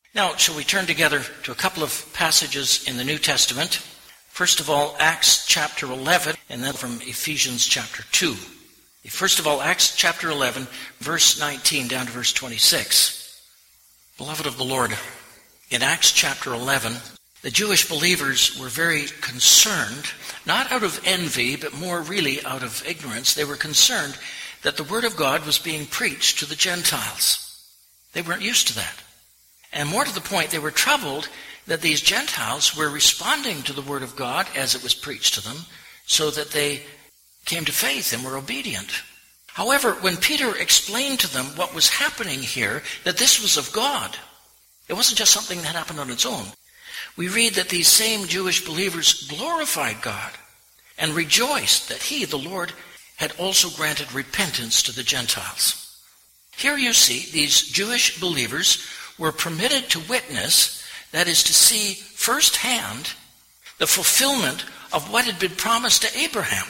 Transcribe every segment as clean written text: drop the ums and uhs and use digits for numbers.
Now, shall we turn together to a couple of passages in the New Testament? First of all, Acts chapter 11, and then from Ephesians chapter 2. First of all, Acts chapter 11, verse 19 down to verse 26. Beloved of the Lord, in Acts chapter 11, the Jewish believers were very concerned, not out of envy, but more really out of ignorance. They were concerned that the Word of God was being preached to the Gentiles. They weren't used to that. And more to the point, they were troubled that these Gentiles were responding to the Word of God as it was preached to them, so that they came to faith and were obedient. However, when Peter explained to them what was happening here, that this was of God, it wasn't just something that happened on its own. We read that these same Jewish believers glorified God and rejoiced that He, the Lord, had also granted repentance to the Gentiles. Here you see these Jewish believers were permitted to witness, that is to see firsthand, the fulfillment of what had been promised to Abraham.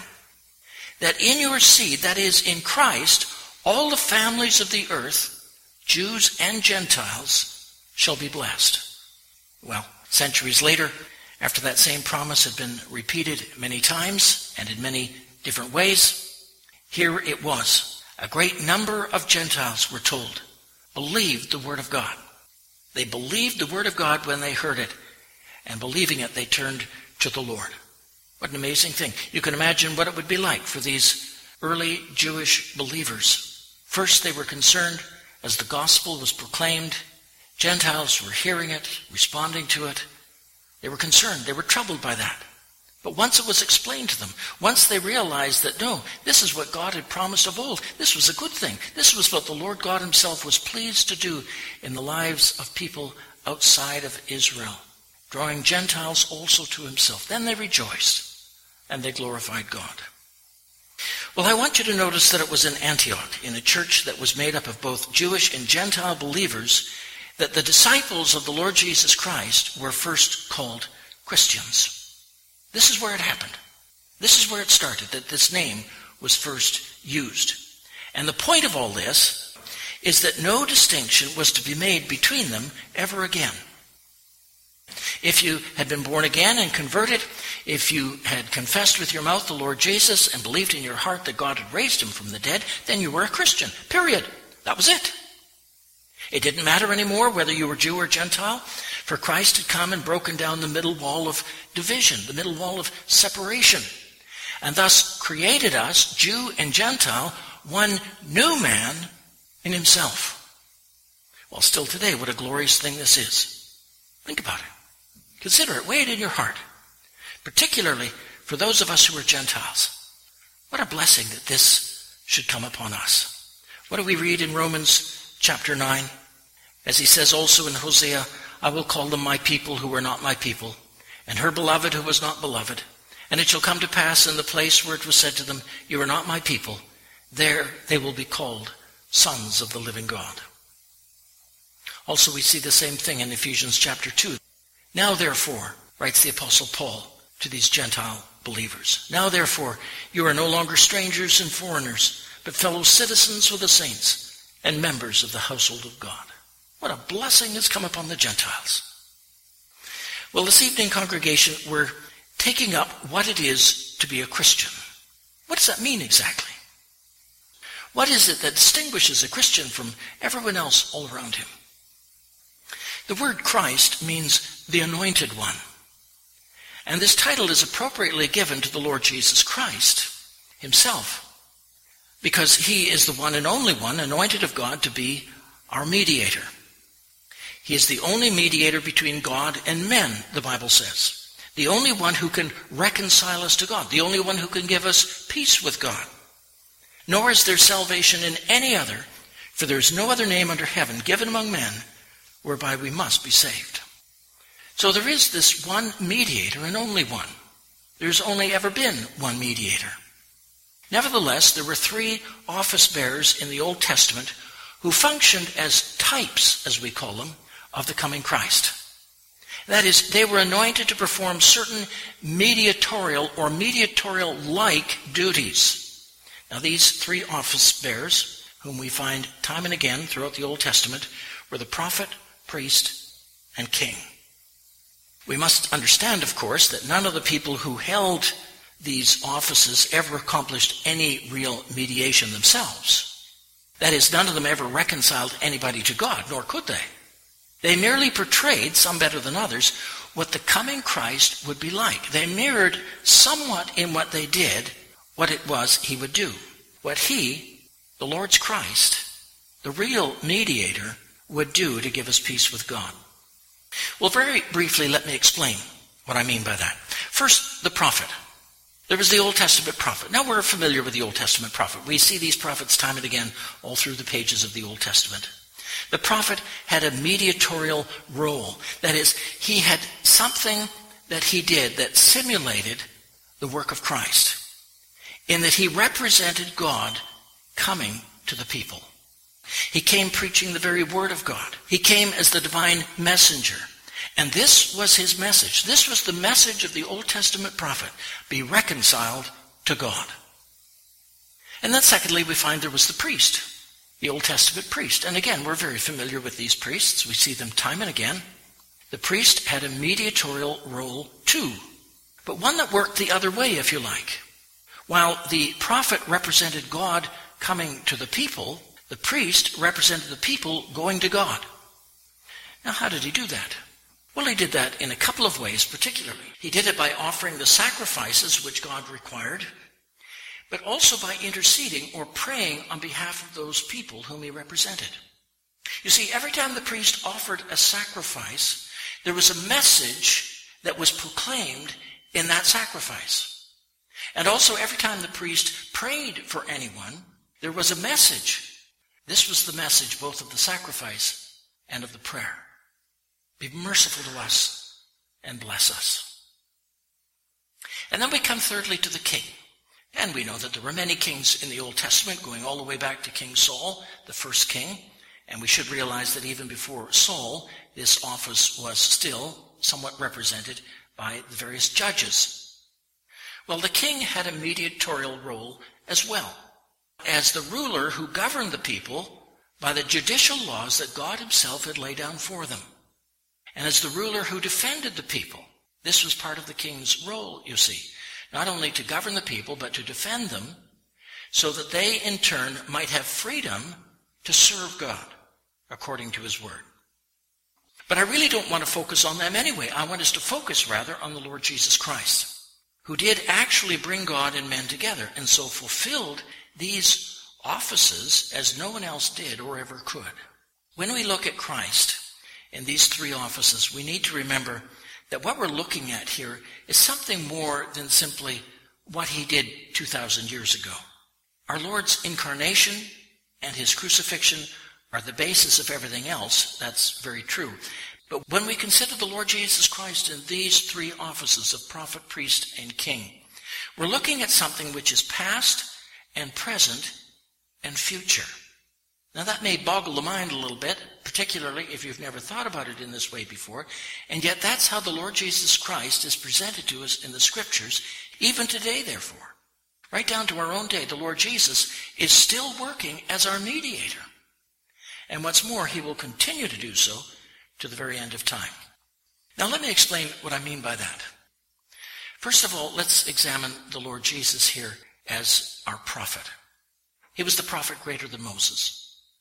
That in your seed, that is in Christ, all the families of the earth, Jews and Gentiles, shall be blessed. Well, centuries later, after that same promise had been repeated many times and in many different ways, here it was. A great number of Gentiles, were told, believed the Word of God. They believed the Word of God when they heard it, and believing it, they turned to the Lord. What an amazing thing. You can imagine what it would be like for these early Jewish believers. First, they were concerned as the gospel was proclaimed. Gentiles were hearing it, responding to it. They were concerned. They were troubled by that. But once it was explained to them, once they realized that, no, this is what God had promised of old. This was a good thing. This was what the Lord God Himself was pleased to do in the lives of people outside of Israel, drawing Gentiles also to Himself. Then they rejoiced. And they glorified God. Well, I want you to notice that it was in Antioch, in a church that was made up of both Jewish and Gentile believers, that the disciples of the Lord Jesus Christ were first called Christians. This is where it happened. This is where it started, that this name was first used. And the point of all this is that no distinction was to be made between them ever again. If you had been born again and converted, if you had confessed with your mouth the Lord Jesus and believed in your heart that God had raised Him from the dead, then you were a Christian. Period. That was it. It didn't matter anymore whether you were Jew or Gentile, for Christ had come and broken down the middle wall of division, the middle wall of separation, and thus created us, Jew and Gentile, one new man in Himself. Well, still today, what a glorious thing this is. Think about it. Consider it. Weigh it in your heart. Particularly for those of us who are Gentiles. What a blessing that this should come upon us. What do we read in Romans chapter 9? As he says also in Hosea, I will call them my people who were not my people, and her beloved who was not beloved. And it shall come to pass in the place where it was said to them, you are not my people, there they will be called sons of the living God. Also we see the same thing in Ephesians chapter 2. Now therefore, writes the Apostle Paul to these Gentile believers, now therefore you are no longer strangers and foreigners, but fellow citizens with the saints and members of the household of God. What a blessing has come upon the Gentiles. Well, this evening, congregation, we're taking up what it is to be a Christian. What does that mean exactly? What is it that distinguishes a Christian from everyone else all around him? The word Christ means the Anointed One. And this title is appropriately given to the Lord Jesus Christ Himself, because He is the one and only one anointed of God to be our mediator. He is the only mediator between God and men, the Bible says. The only one who can reconcile us to God. The only one who can give us peace with God. Nor is there salvation in any other, for there is no other name under heaven given among men whereby we must be saved. So there is this one mediator and only one. There's only ever been one mediator. Nevertheless, there were 3 office bearers in the Old Testament who functioned as types, as we call them, of the coming Christ. That is, they were anointed to perform certain mediatorial or mediatorial-like duties. Now, these 3 office bearers, whom we find time and again throughout the Old Testament, were the prophet, priest, and king. We must understand, of course, that none of the people who held these offices ever accomplished any real mediation themselves. That is, none of them ever reconciled anybody to God, nor could they. They merely portrayed, some better than others, what the coming Christ would be like. They mirrored somewhat in what they did what it was he would do. What he, the Lord's Christ, the real mediator, would do to give us peace with God. Well, very briefly, let me explain what I mean by that. First, the prophet. There was the Old Testament prophet. Now we're familiar with the Old Testament prophet. We see these prophets time and again all through the pages of the Old Testament. The prophet had a mediatorial role. That is, he had something that he did that simulated the work of Christ, in that he represented God coming to the people. He came preaching the very word of God. He came as the divine messenger. And this was his message. This was the message of the Old Testament prophet. Be reconciled to God. And then secondly, we find there was the priest, the Old Testament priest. And again, we're very familiar with these priests. We see them time and again. The priest had a mediatorial role too, but one that worked the other way, if you like. While the prophet represented God coming to the people, the priest represented the people going to God. Now, how did he do that? Well, he did that in a couple of ways particularly. He did it by offering the sacrifices which God required, but also by interceding or praying on behalf of those people whom he represented. You see, every time the priest offered a sacrifice, there was a message that was proclaimed in that sacrifice. And also every time the priest prayed for anyone, there was a message. This was the message both of the sacrifice and of the prayer. Be merciful to us and bless us. And then we come thirdly to the king. And we know that there were many kings in the Old Testament, going all the way back to King Saul, the first king. And we should realize that even before Saul, this office was still somewhat represented by the various judges. Well, the king had a mediatorial role as well, as the ruler who governed the people by the judicial laws that God himself had laid down for them. And as the ruler who defended the people. This was part of the king's role, you see. Not only to govern the people, but to defend them, so that they in turn might have freedom to serve God according to his word. But I really don't want to focus on them anyway. I want us to focus rather on the Lord Jesus Christ, who did actually bring God and men together, and so fulfilled these offices as no one else did or ever could. When we look at Christ in these three offices, we need to remember that what we're looking at here is something more than simply what he did 2,000 years ago. Our Lord's incarnation and his crucifixion are the basis of everything else. That's very true. But when we consider the Lord Jesus Christ in these three offices of prophet, priest, and king, we're looking at something which is past and present and future. Now that may boggle the mind a little bit, particularly if you've never thought about it in this way before, and yet that's how the Lord Jesus Christ is presented to us in the Scriptures, even today, therefore. Right down to our own day, the Lord Jesus is still working as our mediator. And what's more, he will continue to do so to the very end of time. Now let me explain what I mean by that. First of all, let's examine the Lord Jesus here as our prophet. He was the prophet greater than Moses.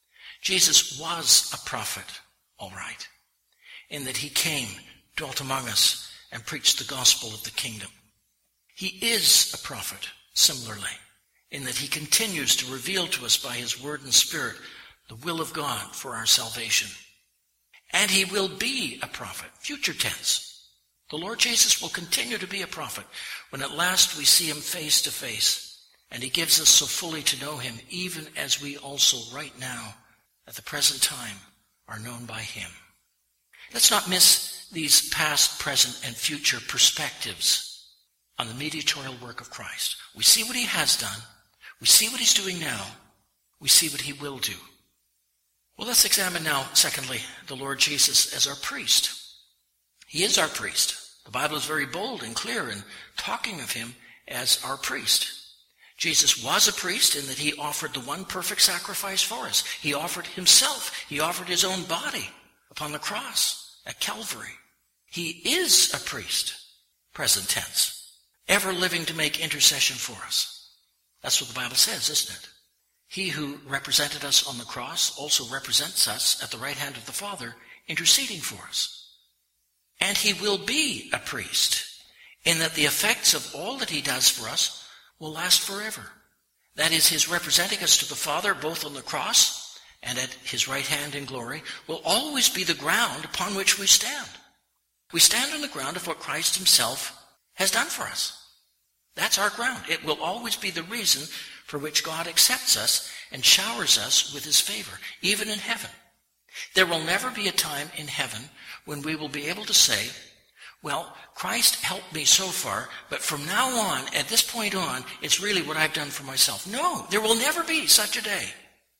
Jesus was a prophet, all right, in that he came, dwelt among us, and preached the gospel of the kingdom. He is a prophet, similarly, in that he continues to reveal to us by his word and spirit the will of God for our salvation. And he will be a prophet, future tense. The Lord Jesus will continue to be a prophet when at last we see him face to face, and he gives us so fully to know him, even as we also right now, at the present time, are known by him. Let's not miss these past, present, and future perspectives on the mediatorial work of Christ. We see what he has done. We see what he's doing now. We see what he will do. Well, let's examine now, secondly, the Lord Jesus as our priest. He is our priest. The Bible is very bold and clear in talking of him as our priest. Jesus was a priest in that he offered the one perfect sacrifice for us. He offered himself. He offered his own body upon the cross at Calvary. He is a priest, present tense, ever living to make intercession for us. That's what the Bible says, isn't it? He who represented us on the cross also represents us at the right hand of the Father, interceding for us. And he will be a priest, in that the effects of all that he does for us will last forever. That is, his representing us to the Father, both on the cross and at his right hand in glory, will always be the ground upon which we stand. We stand on the ground of what Christ himself has done for us. That's our ground. It will always be the reason for which God accepts us and showers us with his favor, even in heaven. There will never be a time in heaven when we will be able to say, well, Christ helped me so far, but from now on, at this point on, it's really what I've done for myself. No, there will never be such a day.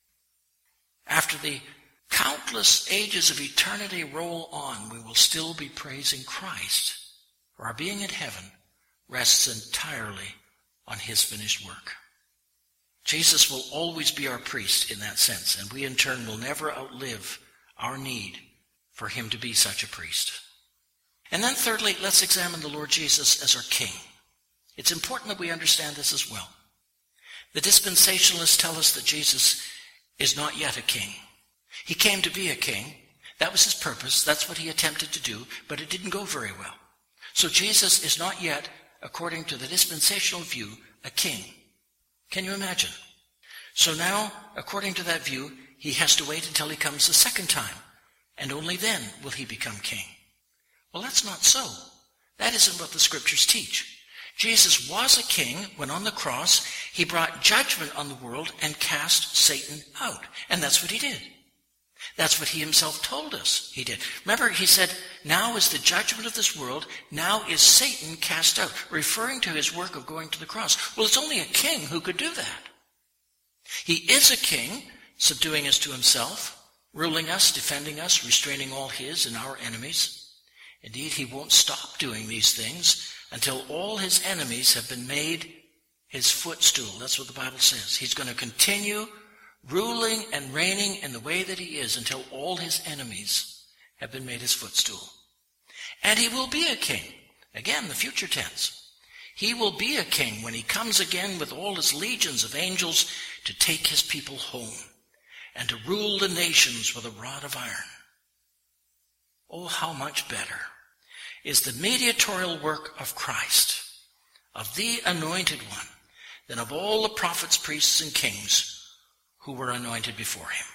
After the countless ages of eternity roll on, we will still be praising Christ, for our being in heaven rests entirely on his finished work. Jesus will always be our priest in that sense, and we in turn will never outlive our need for him to be such a priest. And then thirdly, let's examine the Lord Jesus as our King. It's important that we understand this as well. The dispensationalists tell us that Jesus is not yet a king. He came to be a king. That was his purpose. That's what he attempted to do, but it didn't go very well. So Jesus is not yet, according to the dispensational view, a king. Can you imagine? So now, according to that view, he has to wait until he comes the second time, and only then will he become king. Well, that's not so. That isn't what the scriptures teach. Jesus was a king when on the cross he brought judgment on the world and cast Satan out. And that's what he did. That's what he himself told us he did. Remember, he said, now is the judgment of this world, now is Satan cast out, referring to his work of going to the cross. Well, it's only a king who could do that. He is a king, subduing us to himself, ruling us, defending us, restraining all his and our enemies. Indeed, he won't stop doing these things until all his enemies have been made his footstool. That's what the Bible says. He's going to continue ruling and reigning in the way that he is until all his enemies have been made his footstool. And he will be a king. Again, the future tense. He will be a king when he comes again with all his legions of angels to take his people home and to rule the nations with a rod of iron. Oh, how much better is the mediatorial work of Christ, of the anointed one, than of all the prophets, priests, and kings who were anointed before him.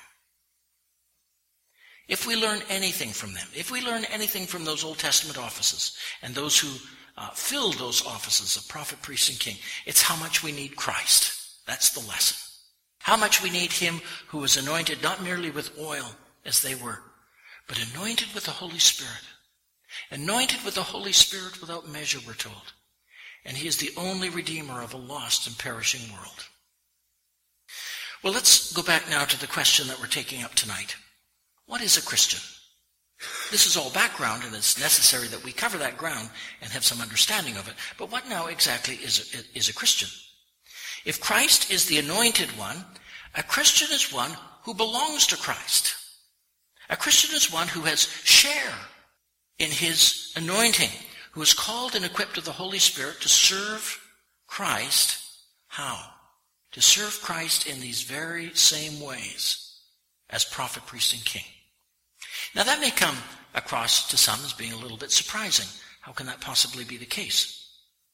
If we learn anything from them, if we learn anything from those Old Testament offices and those who filled those offices of prophet, priest, and king, it's how much we need Christ. That's the lesson. How much we need him who was anointed not merely with oil as they were, but anointed with the Holy Spirit. Anointed with the Holy Spirit without measure, we're told. And he is the only redeemer of a lost and perishing world. Well, let's go back now to the question that we're taking up tonight. What is a Christian? This is all background, and it's necessary that we cover that ground and have some understanding of it. But what now exactly is a Christian? If Christ is the anointed one, a Christian is one who belongs to Christ. A Christian is one who has share in his anointing, who is called and equipped of the Holy Spirit to serve Christ. How? To serve Christ in these very same ways as prophet, priest, and king. Now that may come across to some as being a little bit surprising. How can that possibly be the case?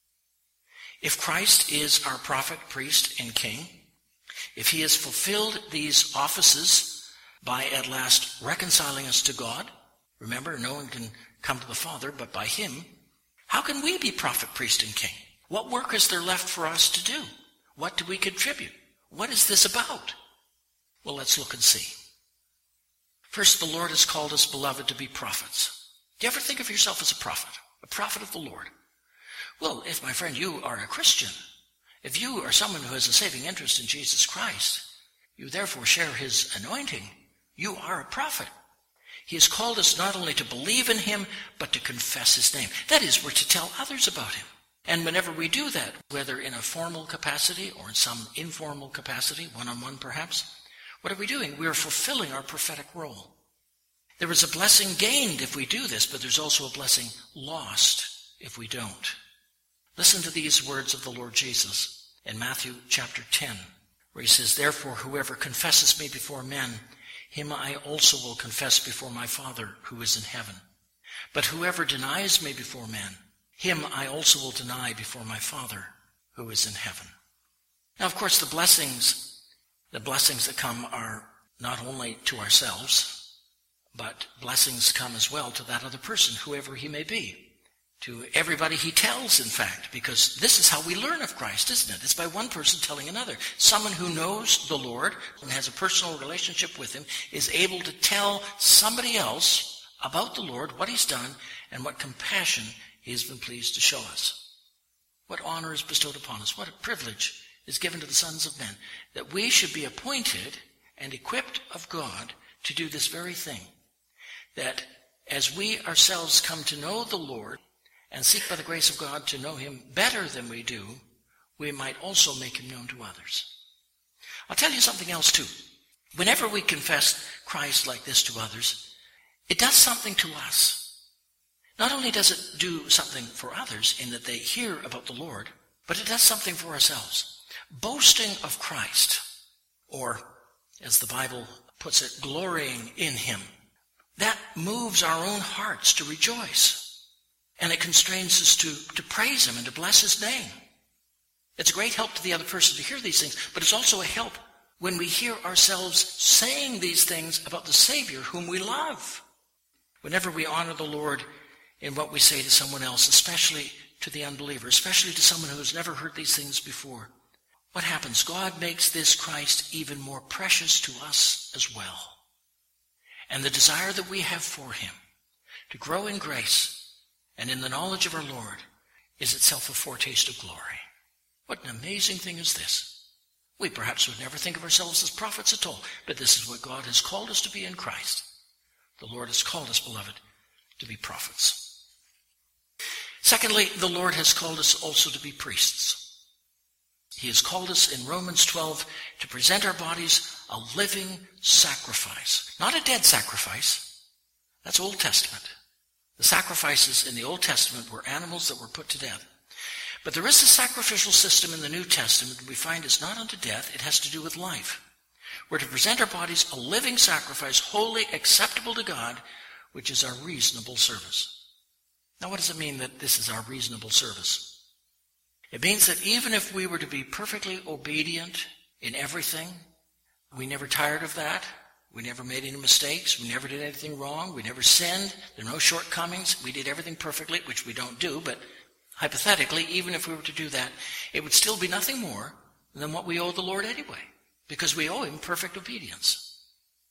If Christ is our prophet, priest, and king, if he has fulfilled these offices by at last reconciling us to God, remember, no one can come to the Father but by him, how can we be prophet, priest, and king? What work is there left for us to do? What do we contribute? What is this about? Well, let's look and see. First, the Lord has called us, beloved, to be prophets. Do you ever think of yourself as a prophet of the Lord? Well, if, my friend, you are a Christian, if you are someone who has a saving interest in Jesus Christ, you therefore share his anointing, you are a prophet. He has called us not only to believe in him, but to confess his name. That is, we're to tell others about him. And whenever we do that, whether in a formal capacity or in some informal capacity, one-on-one perhaps, what are we doing? We are fulfilling our prophetic role. There is a blessing gained if we do this, but there's also a blessing lost if we don't. Listen to these words of the Lord Jesus in Matthew chapter 10, where he says, "Therefore, whoever confesses me before men, him I also will confess before my Father who is in heaven. But whoever denies me before men, him I also will deny before my Father who is in heaven." Now, of course, the blessings that come are not only to ourselves, but blessings come as well to that other person, whoever he may be. To everybody he tells, in fact, because this is how we learn of Christ, isn't it? It's by one person telling another. Someone who knows the Lord and has a personal relationship with him is able to tell somebody else about the Lord, what he's done, and what compassion he has been pleased to show us. What honor is bestowed upon us. What a privilege is given to the sons of men, that we should be appointed and equipped of God to do this very thing. That as we ourselves come to know the Lord and seek by the grace of God to know him better than we do, we might also make him known to others. I'll tell you something else too. Whenever we confess Christ like this to others, it does something to us. Not only does it do something for others in that they hear about the Lord, but it does something for ourselves. Boasting of Christ, or as the Bible puts it, glorying in him, that moves our own hearts to rejoice. And it constrains us to praise him and to bless his name. It's a great help to the other person to hear these things, but it's also a help when we hear ourselves saying these things about the Savior whom we love. Whenever we honor the Lord in what we say to someone else, especially to the unbeliever, especially to someone who has never heard these things before, what happens? God makes this Christ even more precious to us as well. And the desire that we have for him to grow in grace and in the knowledge of our Lord is itself a foretaste of glory. What an amazing thing is this. We perhaps would never think of ourselves as prophets at all, but this is what God has called us to be in Christ. The Lord has called us, beloved, to be prophets. Secondly, the Lord has called us also to be priests. He has called us in Romans 12 to present our bodies a living sacrifice. Not a dead sacrifice. That's Old Testament. The sacrifices in the Old Testament were animals that were put to death. But there is a sacrificial system in the New Testament we find is not unto death, it has to do with life. We're to present our bodies a living sacrifice, wholly acceptable to God, which is our reasonable service. Now, what does it mean that this is our reasonable service? It means that even if we were to be perfectly obedient in everything, we never tired of that, we never made any mistakes, we never did anything wrong, we never sinned, there are no shortcomings, we did everything perfectly, which we don't do, but hypothetically, even if we were to do that, it would still be nothing more than what we owe the Lord anyway, because we owe him perfect obedience.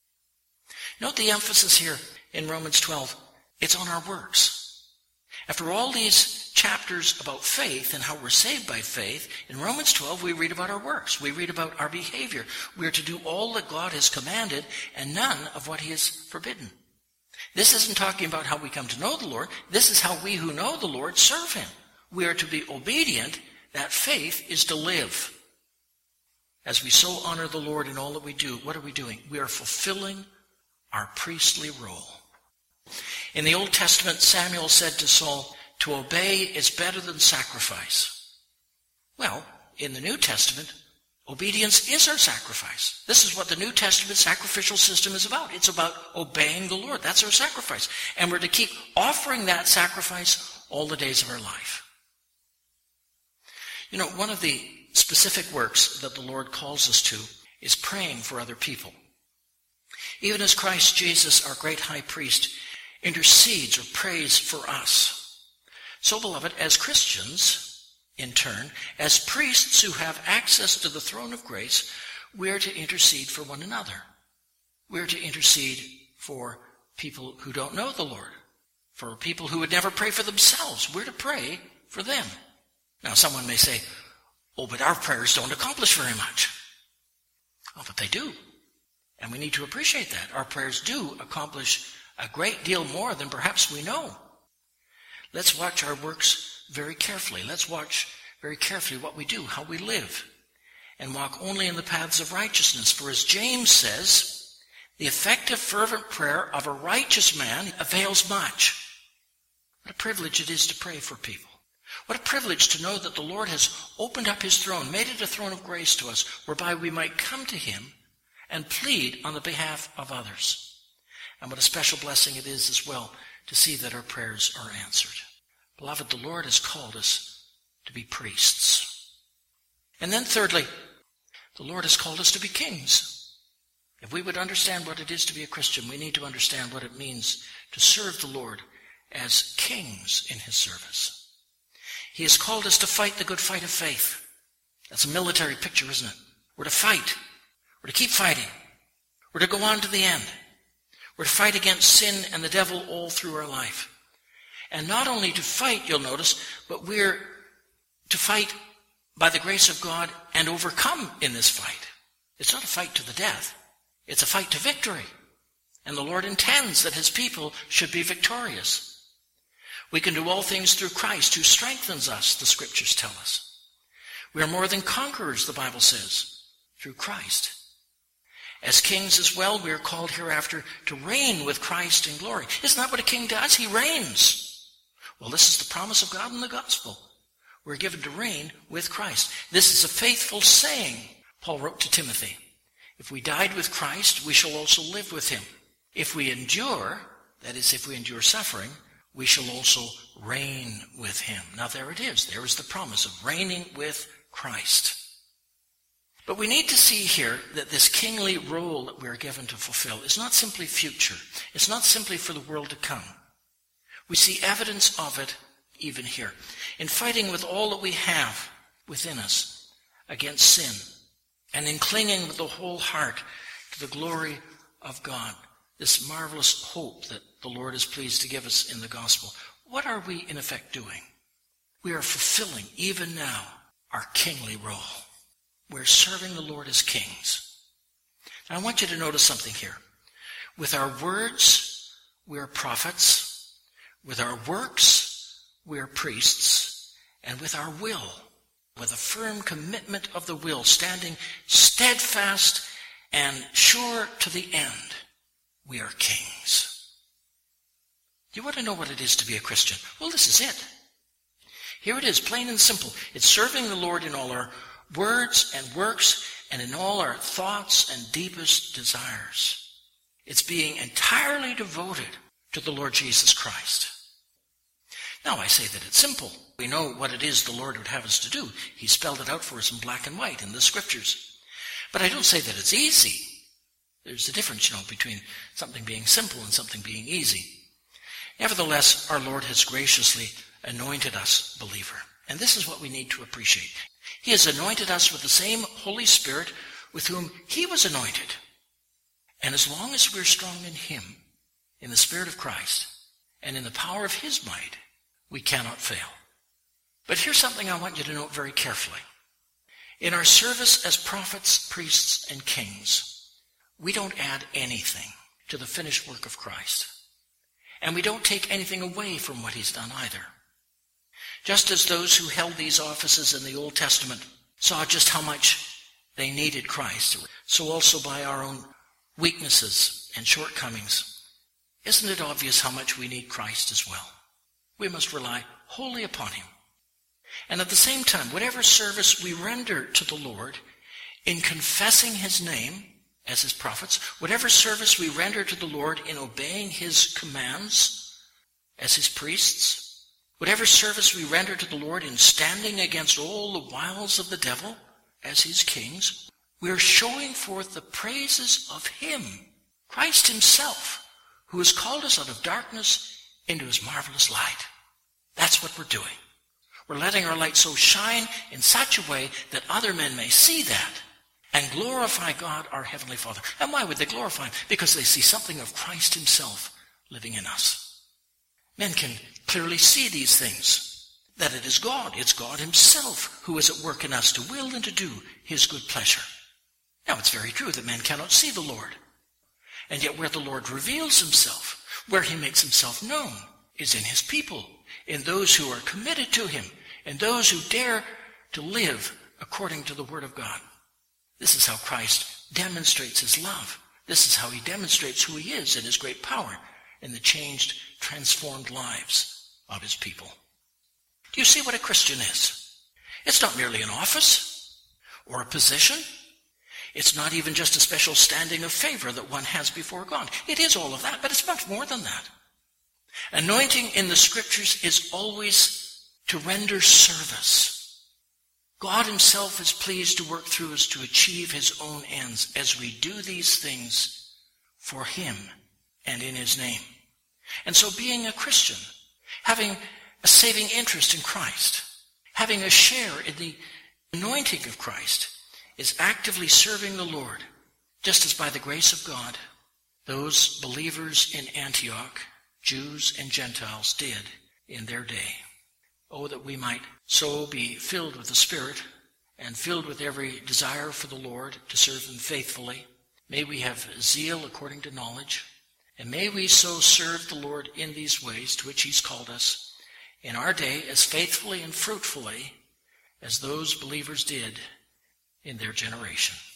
Note the emphasis here in Romans 12. It's on our works. After all these chapters about faith and how we're saved by faith, in Romans 12 we read about our works. We read about our behavior. We are to do all that God has commanded and none of what he has forbidden. This isn't talking about how we come to know the Lord. This is how we who know the Lord serve him. We are to be obedient. That faith is to live. As we so honor the Lord in all that we do, what are we doing? We are fulfilling our priestly role. In the Old Testament, Samuel said to Saul, "To obey is better than sacrifice." Well, in the New Testament, obedience is our sacrifice. This is what the New Testament sacrificial system is about. It's about obeying the Lord. That's our sacrifice. And we're to keep offering that sacrifice all the days of our life. You know, one of the specific works that the Lord calls us to is praying for other people. Even as Christ Jesus, our great high priest, intercedes or prays for us, so, beloved, as Christians, in turn, as priests who have access to the throne of grace, we are to intercede for one another. We are to intercede for people who don't know the Lord, for people who would never pray for themselves. We're to pray for them. Now, someone may say, "Oh, but our prayers don't accomplish very much." Oh, but they do. And we need to appreciate that. Our prayers do accomplish a great deal more than perhaps we know. Let's watch our works very carefully. Let's watch very carefully what we do, how we live, and walk only in the paths of righteousness. For as James says, The effective, fervent prayer of a righteous man avails much. What a privilege it is to pray for people. What a privilege to know that the Lord has opened up his throne, made it a throne of grace to us, whereby we might come to him and plead on the behalf of others. And what a special blessing it is as well to see that our prayers are answered. Beloved, the Lord has called us to be priests. And then thirdly, the Lord has called us to be kings. If we would understand what it is to be a Christian, we need to understand what it means to serve the Lord as kings in his service. He has called us to fight the good fight of faith. That's a military picture, isn't it? We're to fight. We're to keep fighting. We're to go on to the end. We're to fight against sin and the devil all through our life. And not only to fight, you'll notice, but we're to fight by the grace of God and overcome in this fight. It's not a fight to the death. It's a fight to victory. And the Lord intends that his people should be victorious. We can do all things through Christ who strengthens us, the scriptures tell us. We are more than conquerors, the Bible says, through Christ. As kings as well, we are called hereafter to reign with Christ in glory. Isn't that what a king does? He reigns. Well, this is the promise of God in the gospel. We're given to reign with Christ. This is a faithful saying, Paul wrote to Timothy. If we died with Christ, we shall also live with him. If we endure, that is, if we endure suffering, we shall also reign with him. Now there it is. There is the promise of reigning with Christ. But we need to see here that this kingly role that we are given to fulfill is not simply future. It's not simply for the world to come. We see evidence of it even here. In fighting with all that we have within us against sin, and in clinging with the whole heart to the glory of God, this marvelous hope that the Lord is pleased to give us in the gospel. What are we in effect doing? We are fulfilling, even now, our kingly role. We're serving the Lord as kings. Now, I want you to notice something here. With our words, we are prophets. With our works, we are priests. And with our will, with a firm commitment of the will, standing steadfast and sure to the end, we are kings. You want to know what it is to be a Christian? Well, this is it. Here it is, plain and simple. It's serving the Lord in all our words and works and in all our thoughts and deepest desires. It's being entirely devoted to the Lord Jesus Christ. Now, I say that it's simple. We know what it is the Lord would have us to do. He spelled it out for us in black and white in the scriptures. But I don't say that it's easy. There's a difference, between something being simple and something being easy. Nevertheless, our Lord has graciously anointed us, believer. And this is what we need to appreciate. He has anointed us with the same Holy Spirit with whom he was anointed. And as long as we're strong in him, in the Spirit of Christ, and in the power of his might, we cannot fail. But here's something I want you to note very carefully. In our service as prophets, priests, and kings, we don't add anything to the finished work of Christ. And we don't take anything away from what he's done either. Just as those who held these offices in the Old Testament saw just how much they needed Christ, so also by our own weaknesses and shortcomings, isn't it obvious how much we need Christ as well? We must rely wholly upon him. And at the same time, whatever service we render to the Lord in confessing his name as his prophets, whatever service we render to the Lord in obeying his commands as his priests, whatever service we render to the Lord in standing against all the wiles of the devil as his kings, we are showing forth the praises of him, Christ himself, who has called us out of darkness into his marvelous light. That's what we're doing. We're letting our light so shine in such a way that other men may see that and glorify God, our Heavenly Father. And why would they glorify him? Because they see something of Christ himself living in us. Men can clearly see these things, that it is God. It's God himself who is at work in us to will and to do his good pleasure. Now, it's very true that men cannot see the Lord. And yet where the Lord reveals himself, where he makes himself known, is in his people, in those who are committed to him, in those who dare to live according to the word of God. This is how Christ demonstrates his love This is how he demonstrates who he is in his great power in the changed, transformed lives of his people. Do you see what a Christian is? It's not merely an office or a position. It's not even just a special standing of favor that one has before God. It is all of that, but it's much more than that. Anointing in the Scriptures is always to render service. God himself is pleased to work through us to achieve his own ends as we do these things for him and in his name. And so being a Christian, having a saving interest in Christ, having a share in the anointing of Christ, is actively serving the Lord, just as by the grace of God, those believers in Antioch, Jews and Gentiles, did in their day. Oh, that we might so be filled with the Spirit and filled with every desire for the Lord to serve him faithfully. May we have zeal according to knowledge, and may we so serve the Lord in these ways to which he's called us in our day as faithfully and fruitfully as those believers did in their generation.